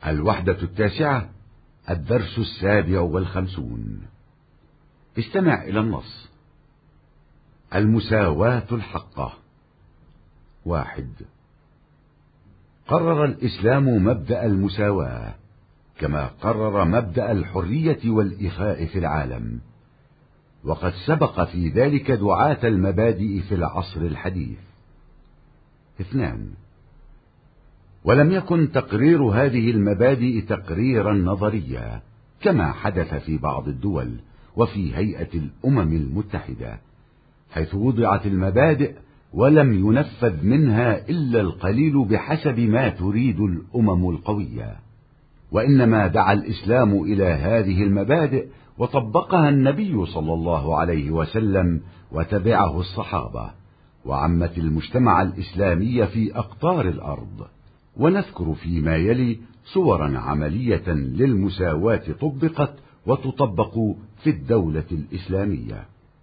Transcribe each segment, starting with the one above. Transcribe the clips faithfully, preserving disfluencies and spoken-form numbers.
الوحدة التاسعة، الدرس السابع والخمسون. استمع إلى النص. المساواة الحقة. واحد. قرر الإسلام مبدأ المساواة، كما قرر مبدأ الحرية والإخاء في العالم، وقد سبق في ذلك دعاة المبادئ في العصر الحديث. اثنان. ولم يكن تقرير هذه المبادئ تقريرا نظريا كما حدث في بعض الدول وفي هيئة الأمم المتحدة، حيث وضعت المبادئ ولم ينفذ منها إلا القليل بحسب ما تريد الأمم القوية، وإنما دعا الإسلام إلى هذه المبادئ وطبقها النبي صلى الله عليه وسلم وتبعه الصحابة وعمت المجتمع الإسلامي في أقطار الأرض. ونذكر فيما يلي صورا عملية للمساواة طبقت وتطبق في الدولة الإسلامية.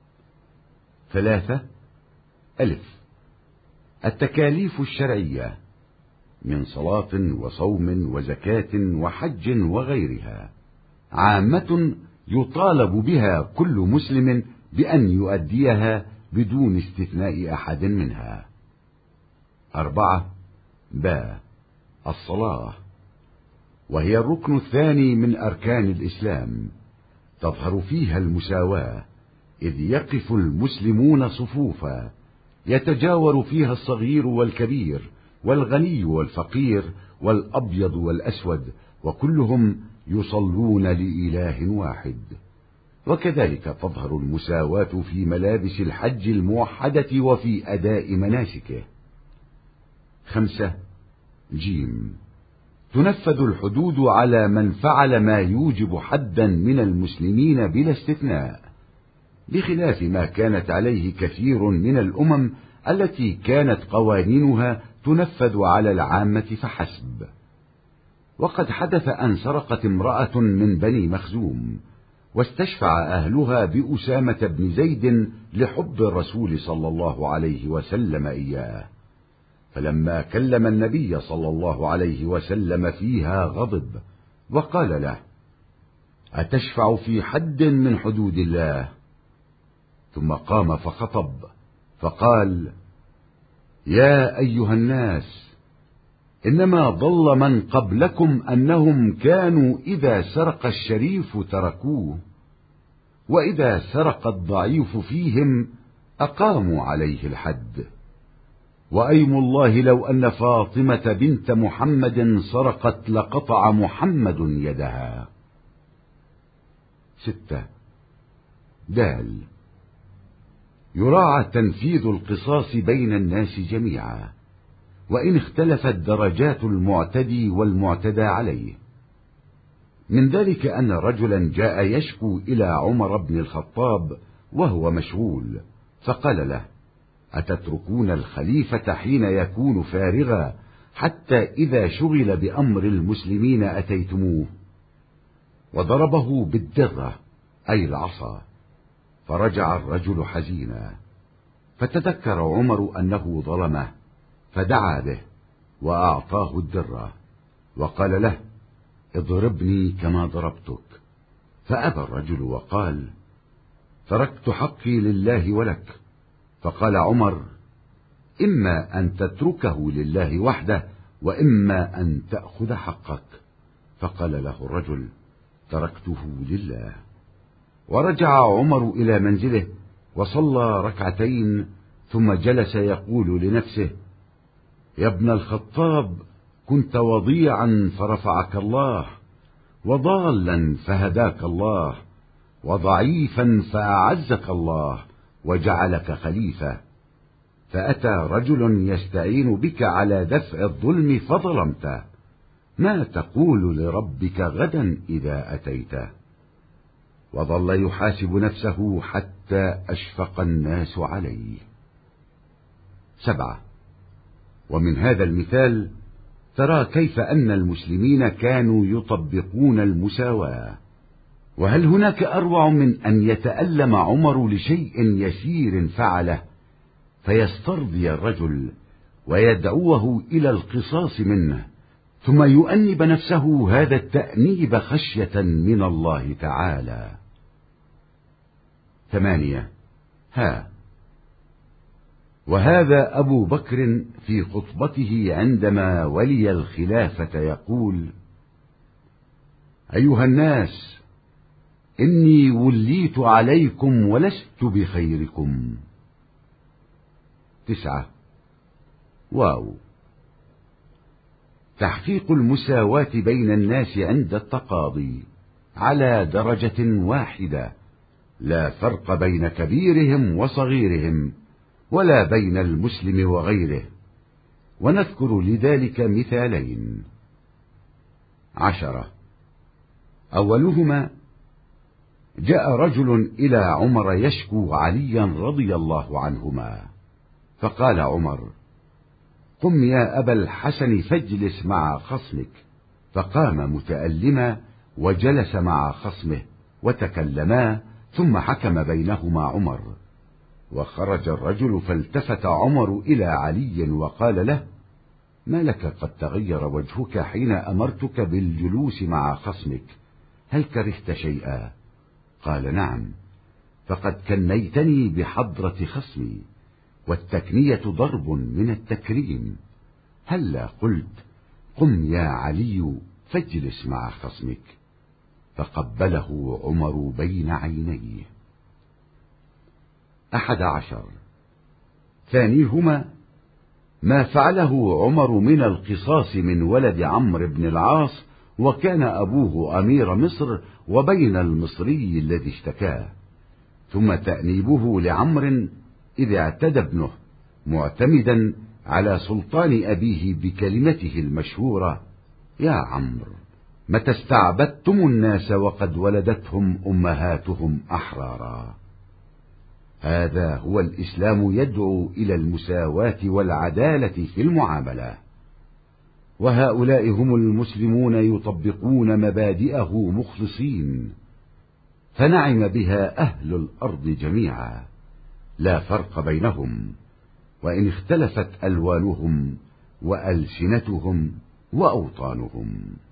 ثلاثة. ألف. التكاليف الشرعية من صلاة وصوم وزكاة وحج وغيرها عامة يطالب بها كل مسلم بأن يؤديها بدون استثناء أحد منها. أربعة. باء. الصلاة، وهي الركن الثاني من أركان الإسلام، تظهر فيها المساواة، إذ يقف المسلمون صفوفا يتجاور فيها الصغير والكبير والغني والفقير والأبيض والأسود، وكلهم يصلون لإله واحد. وكذلك تظهر المساواة في ملابس الحج الموحدة وفي أداء مناسكه. خمسة. جيم. تنفذ الحدود على من فعل ما يوجب حدا من المسلمين بلا استثناء، بخلاف ما كانت عليه كثير من الأمم التي كانت قوانينها تنفذ على العامة فحسب. وقد حدث أن سرقت امرأة من بني مخزوم، واستشفع أهلها بأسامة بن زيد لحب الرسول صلى الله عليه وسلم إياه، فلما كلم النبي صلى الله عليه وسلم فيها غضب وقال له: أتشفع في حد من حدود الله؟ ثم قام فخطب فقال: يا أيها الناس، إنما ضل من قبلكم أنهم كانوا إذا سرق الشريف تركوه، وإذا سرق الضعيف فيهم أقاموا عليه الحد، وأيم الله لو أن فاطمة بنت محمد سرقت لقطع محمد يدها. ستة. دال. يراعى تنفيذ القصاص بين الناس جميعا، وإن اختلفت درجات المعتدي والمعتدى عليه. من ذلك أن رجلا جاء يشكو إلى عمر بن الخطاب وهو مشغول، فقال له: أتتركون الخليفة حين يكون فارغا حتى إذا شغل بأمر المسلمين أتيتموه؟ وضربه بالدرة أي العصا، فرجع الرجل حزينا، فتذكر عمر أنه ظلمه فدعا به وأعطاه الدرة وقال له: اضربني كما ضربتك. فأبى الرجل وقال: تركت حقي لله ولك. فقال عمر: إما أن تتركه لله وحده، وإما أن تأخذ حقك. فقال له الرجل: تركته لله. ورجع عمر إلى منزله وصلى ركعتين، ثم جلس يقول لنفسه: يا ابن الخطاب، كنت وضيعا فرفعك الله، وضالا فهداك الله، وضعيفا فأعزك الله وجعلك خليفة، فأتى رجل يستعين بك على دفع الظلم فظلمته، ما تقول لربك غدا إذا أتيته؟ وظل يحاسب نفسه حتى أشفق الناس عليه. سبعة. ومن هذا المثال ترى كيف أن المسلمين كانوا يطبقون المساواة. وهل هناك أروع من أن يتألم عمر لشيء يسير فعله فيسترضي الرجل ويدعوه إلى القصاص منه، ثم يؤنب نفسه هذا التأنيب خشية من الله تعالى. ثمانية. ها وهذا أبو بكر في خطبته عندما ولي الخلافة يقول: أيها الناس، إني وليت عليكم ولست بخيركم. تسعة. واو تحقيق المساواة بين الناس عند التقاضي على درجة واحدة، لا فرق بين كبيرهم وصغيرهم، ولا بين المسلم وغيره، ونذكر لذلك مثالين. عشرة. أولهما: جاء رجل إلى عمر يشكو عليا رضي الله عنهما، فقال عمر: قم يا أبا الحسن فاجلس مع خصمك. فقام متألما وجلس مع خصمه وتكلما، ثم حكم بينهما عمر. وخرج الرجل فالتفت عمر إلى علي وقال له: ما لك قد تغير وجهك حين أمرتك بالجلوس مع خصمك، هل كرهت شيئا؟ قال: نعم، فقد كنيتني بحضرة خصمي، والتكنية ضرب من التكريم، هلا قلت: قم يا علي فاجلس مع خصمك. فقبله عمر بين عينيه. أحد عشر. ثانيهما: ما فعله عمر من القصاص من ولد عمرو بن العاص، وكان أبوه أمير مصر، وبين المصري الذي اشتكاه، ثم تأنيبه لعمرو إذ اعتدى ابنه، معتمدا على سلطان أبيه بكلمته المشهورة: يا عمرو، متى استعبدتم الناس وقد ولدتهم أمهاتهم أحرارا. هذا هو الإسلام يدعو إلى المساواة والعدالة في المعاملة، وهؤلاء هم المسلمون يطبقون مبادئه مخلصين، فنعم بها أهل الأرض جميعا، لا فرق بينهم، وإن اختلفت ألوانهم وألسنتهم وأوطانهم.